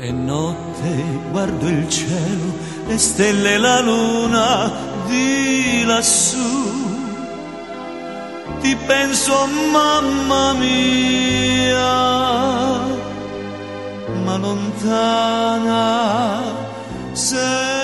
È notte, guardo il cielo, le stelle e la luna di lassù. Ti penso, mamma mia, ma lontana sei.